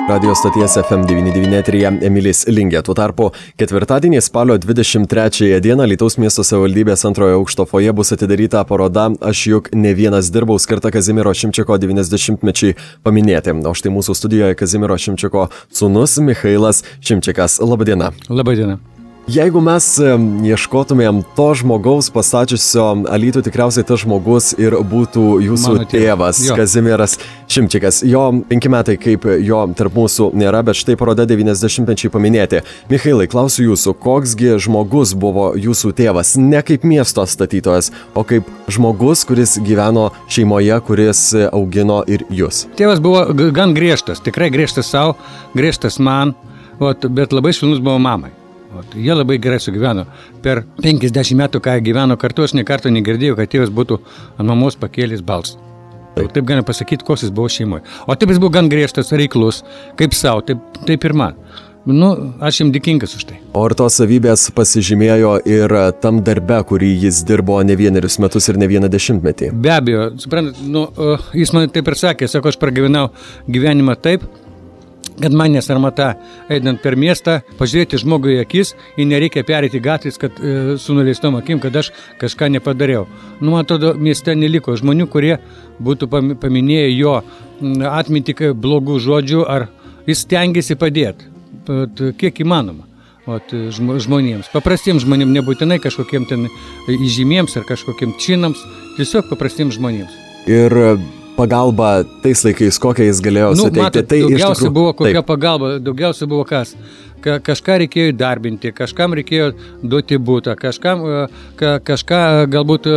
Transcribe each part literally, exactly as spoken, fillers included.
Radio stoties F M devyni devyni eteryje Emilis Lingė. Tuo tarpu ketvirtadienį spalio dvidešimt trečiąją dieną Alytaus miesto savivaldybės antrojo aukšto foje bus atidaryta paroda Aš juk ne vienas dirbau, skirta Kazimiero Šimčiko devyniasdešimtmečiui paminėti. O štai mūsų studijoje Kazimiero Šimčiko sūnus Michailas Šimčikas. Labadiena. Labadiena. Jeigu mes ieškotumėm to žmogaus pastačiusio Alytų, tikriausiai tas žmogus ir būtų jūsų Mano tėvas, jo. Kazimieras Šimčikas. Jo penki metai, kaip jo tarp mūsų nėra, bet štai paroda devyniasdešimtmečiai paminėti. Michailai, klausiu jūsų, koksgi žmogus buvo jūsų tėvas? Ne kaip miesto statytojas, o kaip žmogus, kuris gyveno šeimoje, kuris augino ir jūs. Tėvas buvo g- gan griežtas, tikrai griežtas savo, griežtas man, ot, bet labai švelnus buvo mamai. Ot, jie labai gerai sugyveno. Per penkiasdešimt metų, ką jie gyveno kartu, aš ne kartą negirdėjau, kad tėvas būtų ant mamos pakėlęs balsą. Taip, taip galima pasakyti, koks jis buvo šeimoje. O taip jis buvo gan griežtas, reiklus, kaip savo, taip, taip ir man. Nu, aš jam dėkingas už tai. O ar tos savybės pasižymėjo ir tam darbe, kurį jis dirbo ne vienerius metus ir ne vieną dešimtmetį? Be abejo, suprantat, nu, uh, jis man taip ir sakė, sako, aš pragyvenau gyvenimą taip, kad man nesarmata, eidant per miestą, pažiūrėti žmogui į akis ir nereikia perėti gatvės, kad e, su nuleistom akim, kad aš kažką nepadariau. Nu, man atrodo, mieste neliko žmonių, kurie būtų paminėję jo atmintį blogų žodžių, ar jis stengiasi padėti, kiek įmanoma. Ot, žmonėms, paprastiems žmonėms, nebūtinai kažkokiem ten įžymiems ar kažkokiem činams, tiesiog paprastiems žmonėms. Ir pagalba tais laikais, kokią jis galėjo nu, suteikti. Matot, tai daugiausia iš tikrųjų, buvo kokia taip. pagalba, daugiausia buvo kas. Ka, kažką reikėjo įdarbinti, kažkam reikėjo duoti butą, kažkam, ka, kažką galbūt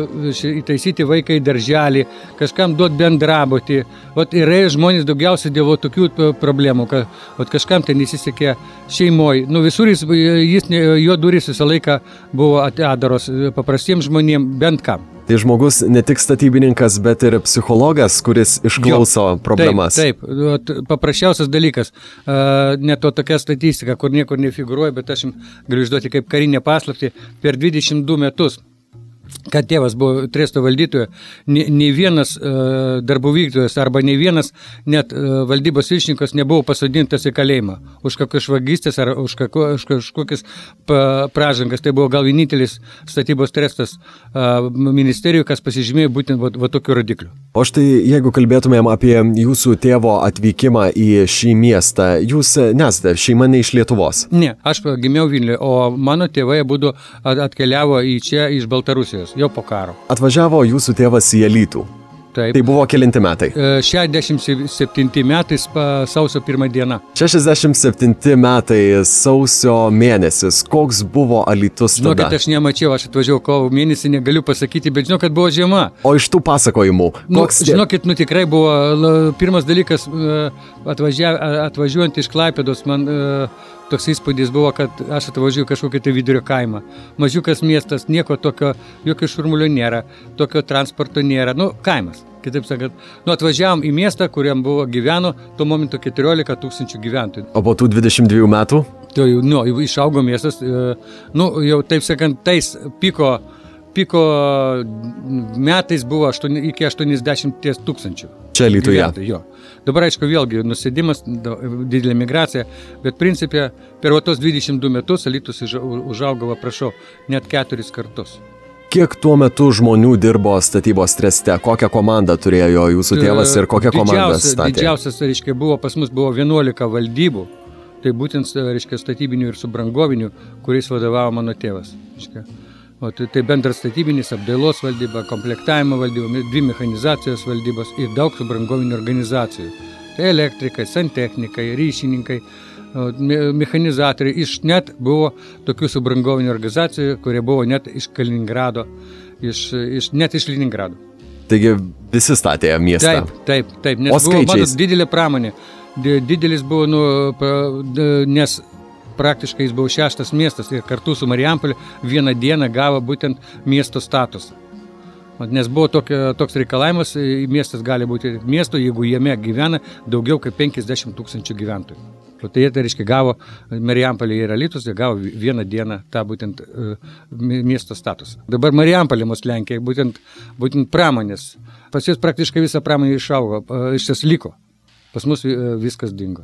įtaisyti vaiką į darželį, kažkam duoti bendrabutį. Ot, ir žmonės daugiausia dėl tokių problemų, kad ot, kažkam ten įsisekė šeimoje. Nu, visur jis, jis, jo durys visą laiką buvo atdaros paprastiems žmonėms, bent kam. Tai žmogus ne tik statybininkas, bet ir psichologas, kuris išklauso jo, problemas. Taip, taip. Paprasčiausias dalykas. Net to tokia statistika, kur niekur nefigūruoja, bet aš jums galiu išduoti kaip karinę paslaptį. Per dvidešimt du metus, kad tėvas buvo tresto valdytojo, nei vienas uh, darbų vykdytojas arba nei vienas net uh, valdybos viršininkas nebuvo pasodintas į kalėjimą už kokias vagystes ar už, kako, už kažkokias pražangas. Tai buvo gal vienintelis statybos trestas uh, ministerijų, kas pasižymėjo būtent va, va tokių rodiklių. O štai jeigu kalbėtumėm apie jūsų tėvo atvykimą į šį miestą, jūs nesate šeima ne iš Lietuvos? Ne, aš gimiau Vilniuje, o mano tėvai abudu atkeliavo į čia iš Baltarusijos. Jau po karo. Atvažiavo jūsų tėvas į Alytų. Taip. Tai buvo kelinti metai? šešiasdešimt septinti metai sausio pirmą dieną. šešiasdešimt septinti metai sausio mėnesis. Koks buvo Alytus tada? Žinokit, aš nemačiau, aš atvažiavau kovo mėnesį, negaliu pasakyti, bet žinau, kad buvo žiema. O iš tų pasakojimų? Nu, Koks... žinokit, nu tikrai buvo pirmas dalykas, atvažia, atvažiuojant iš Klaipėdos, man toks įspūdis buvo, kad aš atvažiuoju kažkokį tai vidurio kaimą. Mažiukas miestas, nieko tokio, jokio šurmulio nėra, tokio transporto nėra, nu, kaimas. Kitaip sakant, nu, atvažiavom į miestą, kuriam buvo gyveno tuo momentu keturiolika tūkstančių gyventojų. O po tų dvidešimt dviejų metų? Tai, nu, išaugo miestas, nu, jau taip sakant, tais piko, piko metais buvo aštuoni, iki aštuoniasdešimt tūkstančių. Čia Alytuje. Jo. Dabar, aišku, vėlgi nusėdimas, didelė migracija, bet principė per tos dvidešimt du metus Alytus užaugo, prašau, net keturis kartus. Kiek tuo metu žmonių dirbo statybos treste? Kokią komandą turėjo jūsų tėvas ir kokią komandą statė? Didžiausias, reiškia, buvo, pas mus buvo vienuolika valdybų, tai būtent, reiškia, statybinių ir subrangovinių, kuriais vadovavo mano tėvas. Reiškia. O tai, tai bendras statybinis, apdailos valdyba, komplektavimo valdyba, dvi mechanizacijos valdybos ir daug subrangovinių organizacijų. Tai elektrikai, santechnikai, ryšininkai, mechanizatoriai. Iš net buvo tokių subrangovinių organizacijų, kurie buvo net iš Kaliningrado, iš, iš, net iš Leningrado. Taigi visi statė miestą? Taip, taip, taip. Nes o buvo, skaičiais? Matot, didelė pramonė. Didelis buvo, nu, nes praktiškai jis buvo šeštas miestas ir kartu su Marijampole vieną dieną gavo būtent miesto statusą. Nes buvo tokia, toks reikalavimas, miestas gali būti miesto, jeigu jame gyvena daugiau kaip penkiasdešimt tūkstančių gyventojų. Tai jie, tai reiškia, gavo Marijampolė ir Alytus, jie gavo vieną dieną tą būtent uh, miesto statusą. Dabar Marijampolė mus lenkia, būtent, būtent pramonės. Pas jis praktiškai visą pramonę išaugo, uh, iš ties liko. Pas mus uh, viskas dingo.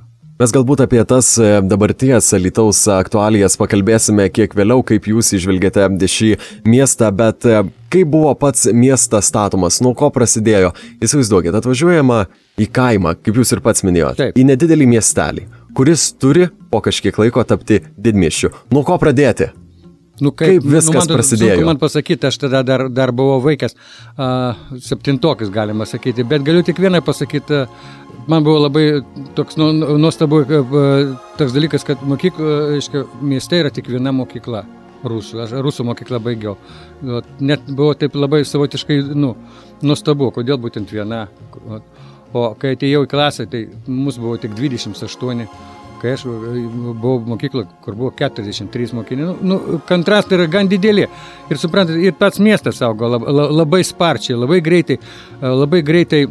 Mes galbūt apie tas dabarties Alytaus aktualijas pakalbėsime kiek vėliau, kaip jūs įžvelgėte šį miestą, bet kaip buvo pats miestas statomas, nuo ko prasidėjo? Įsivaizduokit, atvažiuojama į kaimą, kaip jūs ir pats minėjote, į nedidelį miestelį, kuris turi po kažkiek laiko tapti didmiesčiu. Nuo ko pradėti? Nu, kaip, kaip viskas nu, man, prasidėjo? Sunku man pasakyti, aš tada dar, dar buvau vaikas, uh, septintokis galima sakyti, bet galiu tik vieną pasakyti, man buvo labai toks nu, nuostabu uh, toks dalykas, kad mokykla, aiškia, mieste yra tik viena mokykla, rusų, aš rusų mokyklą baigiau. Net buvo taip labai savotiškai nu, nuostabu, kodėl būtent viena. O kai atėjau į klasę, tai mus buvo tik dvidešimt aštuoni. Kai aš buvau mokykla, kur buvo keturiasdešimt trys mokiniai, nu, nu, kontrastai yra gan dideli. Ir suprantate, ir pats miestas augo labai, labai sparčiai, labai greitai, labai greitai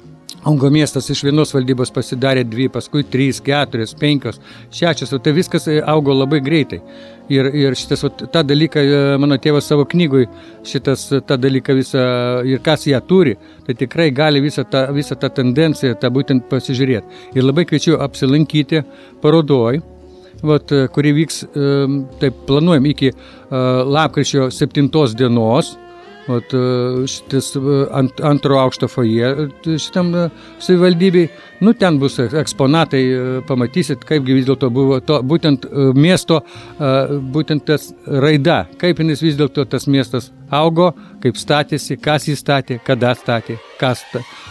augo miestas, iš vienos valdybos pasidarė dvi, paskui trys, keturios, penkios, šešios, o tai viskas augo labai greitai. Ir, ir šitas, o, tą dalyką, mano tėvas savo knygui, šitas, tą dalyką visą, ir kas ją turi, tai tikrai gali visą tą, visą tą tendenciją, tą būtent pasižiūrėti. Ir labai kviečiu apsilankyti parodoj, vat, kuri vyks, taip planuojam, iki lapkričio septintos dienos, vat, šitas ant, antro aukšto foje šitam savivaldybei. Nu, ten bus eksponatai, pamatysit, kaipgi vis dėlto buvo to, būtent miesto, būtent tas raida, kaip jis vis dėlto tas miestas augo, kaip statėsi, kas jį statė, kada statė, kas,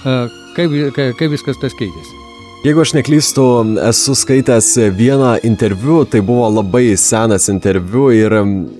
kaip, kaip viskas tas keitėsi. Jeigu aš neklystu, esu skaitęs vieną interviu, tai buvo labai senas interviu ir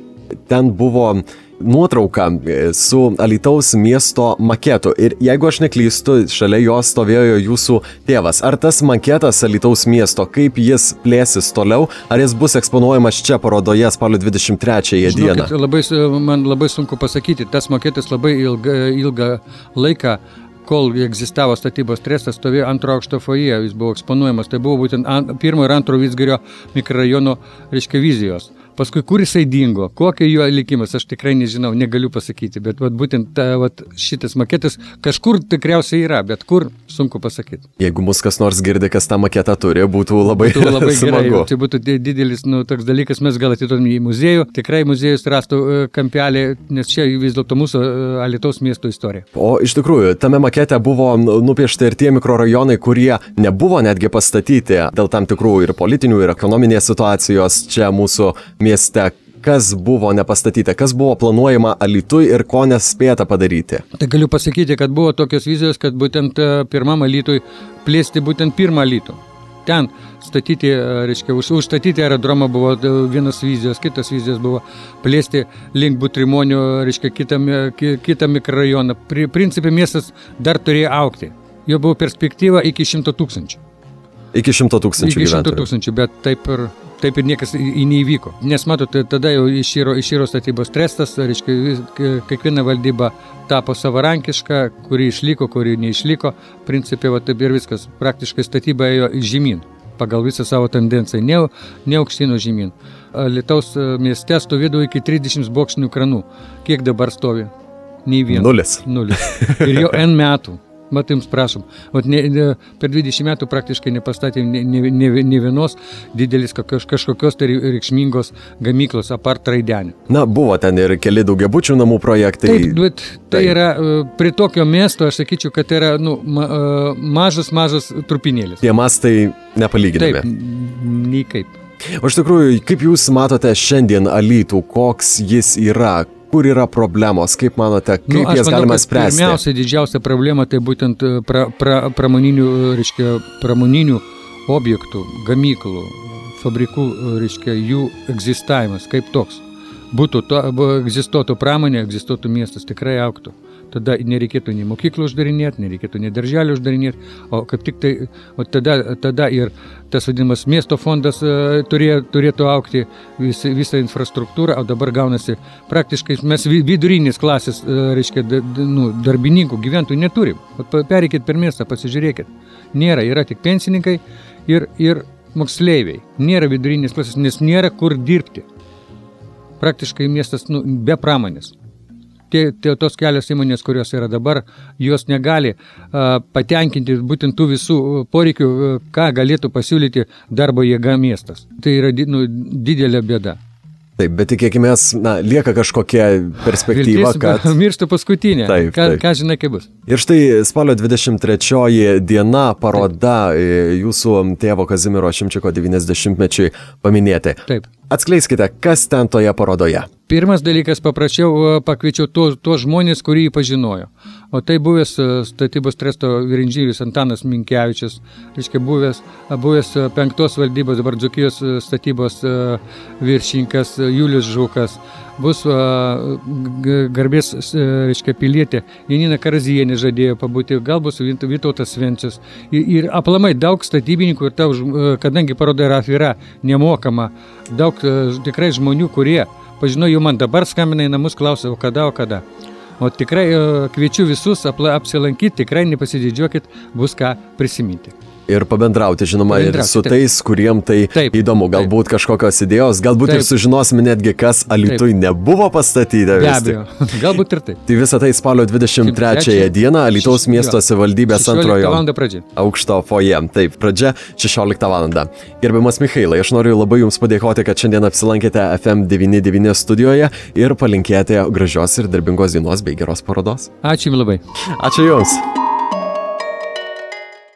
ten buvo nuotrauka su Alytaus miesto maketu. Ir jeigu aš neklystu, šalia jo stovėjo jūsų tėvas. Ar tas maketas Alytaus miesto, kaip jis plėsis toliau, ar jis bus eksponuojamas čia parodoje spalio dvidešimt trečiąją dieną? Žinokit, labai, man labai sunku pasakyti, tas maketas labai ilgą, ilgą laiką, kol egzistavo statybos trestas, stovėjo antro aukšto foje, jis buvo eksponuojamas. Tai buvo būtent ant, pirmo ir antro Vidzgirio mikrorajono, reiškia, vizijos. Paskui, kur jisai dingo, kokio jo likimas, aš tikrai nežinau, negaliu pasakyti, bet vat, būtent ta, vat, šitas maketas kažkur tikriausiai yra, bet kur sunku pasakyti. Jeigu mus kas nors girdi, kas tą maketą turi, būtų labai, būtų labai smagu. Gerai, čia būtų didelis nu, toks dalykas, mes gal atiduodami į muziejų, tikrai muziejus rastų kampelį, nes čia vis dėlto mūsų Alytaus miesto istorija. O iš tikrųjų, tame makete buvo nupiešti ir tie mikrorajonai, kurie nebuvo netgi pastatyti dėl tam tikrų ir politinių, ir ekonominės situacijos čia mūsų mieste. Kas buvo nepastatyta, kas buvo planuojama Alytui ir ko nespėta padaryti? Tai galiu pasakyti, kad buvo tokios vizijos, kad būtent pirmam Alytui plėsti būtent pirmą Alytų. Ten statyti, reiškia, už, užstatyti aerodromą buvo vienas vizijos, kitas vizijos buvo plėsti link Butrimonių, reiškia, kitą, kitą mikrorajoną. Pri, principai miestas dar turėjo augti. Jo buvo perspektyva iki šimto tūkstančių. Iki šimto tūkstančių gyventojų. Iki šimto tūkstančių, bet taip ir, taip ir niekas į neįvyko. Nes matot, tada jau išyro, išyro statybos trestas, reiškia, kiekviena valdyba tapo savarankiška, kuri išliko, kuri neišliko. Principai, va, taip ir viskas. Praktiškai statyba ėjo žemyn, pagal visą savo tendenciją, ne, ne aukštino žemyn. Alytaus mieste stovėdavo iki trisdešimt bokštinių kranų. Kiek dabar stovi? Nei vienas. Nulis. Nulis. Ir jau N metų. Mat, jums prašom, vat ne, ne, per dvidešimt metų praktiškai nepastatėm ne, ne, ne, ne vienos didelis kažkokios, kažkokios tai reikšmingos gamyklos apart Raidenį. Na, buvo ten ir keli daugiabučių namų projektai. Taip, bet tai yra, prie tokio miesto, aš sakyčiau, kad tai yra nu, ma, mažas, mažas trupinėlis. Tie mastai nepalyginami. Taip, nei kaip. O iš tikrųjų, kaip jūs matote šiandien Alytų, koks jis yra? Kur yra problemos, kaip manote, kaip nu, jas galima spręsti? Pirmiausia, didžiausia problema tai būtent pra, pra, pramoninių, reiškia, pramoninių objektų, gamyklų, fabrikų, reiškia, jų egzistavimas kaip toks. Būtų, to, egzistuotų pramonė, egzistuotų miestas, tikrai augtų. Tada nereikėtų nei mokyklų uždarinėti, nereikėtų nei darželių uždarinėti, o kaip tik tai, o tada, tada ir tas vadinamas miesto fondas uh, turė, turėtų augti vis, visą infrastruktūrą, o dabar gaunasi praktiškai mes vidurinės klasės, uh, reiškia, da, nu, darbininkų, gyventojų neturim. Pereikit per miestą, pasižiūrėkit. Nėra, yra tik pensininkai ir, ir moksleiviai. Nėra vidurinės klasės, nes nėra kur dirbti. Praktiškai miestas nu, be pramonės. tie, tie, tos kelios įmonės, kurios yra dabar, jos negali uh, patenkinti būtent tų visų poreikių, uh, ką galėtų pasiūlyti darbo jėga miestas. Tai yra nu, didelė bėda. Taip, bet tikėkime, na, lieka kažkokia perspektyva, Viltis, kad... miršta paskutinė. Taip, ką, taip. ką žinai, kaip bus. Ir štai spalio dvidešimt trečioji diena, paroda taip. Jūsų tėvo Kazimiero Šimčiko devyniasdešimtmečiui paminėti. Taip. Atskleiskite, kas ten toje parodoje. Pirmas dalykas, paprašiau, pakviečiau tuos to žmonės, kurį jį pažinojo. O tai buvęs statybos tresto vyrinžyvis Antanas Minkevičius, reiškia buvęs, buvęs penktos valdybos, dabar Dzūkijos statybos viršininkas Julius Žukas, bus garbės, reiškia, pilietė Janina Karazienė žadėjo pabūti, gal bus Vytautas Svencius. Ir, ir aplamai daug statybininkų, ir tau, kadangi paroda yra atvira, nemokama, daug tikrai žmonių, kurie pažinau, jau man dabar skambina į namus, klausia, o kada, o kada. O tikrai kviečiu visus apsilankyti, tikrai nepasididžiuokit, bus ką prisiminti. Ir pabendrauti, žinoma, pabendrauti, ir su taip. tais, kuriem tai taip, įdomu. Galbūt taip. kažkokios idėjos, galbūt Taip. ir sužinosime netgi, kas Alytui Taip. nebuvo pastatyta. Be abejo, galbūt ir taip. Tai visą tai spalio dvidešimt trečiąją dieną Alytaus Šeš- miesto jo. savivaldybės antrojo šešioliktą valandą pradžia. aukšto foje. Taip, pradžia šešioliktą valandą. Gerbiamas Michailai, aš noriu labai Jums padėkoti, kad šiandien apsilankėte F M devyni devyni studijoje ir palinkėjote gražios ir darbingos dienos bei geros parodos. Ačiū Jums labai. Ačiū Jums.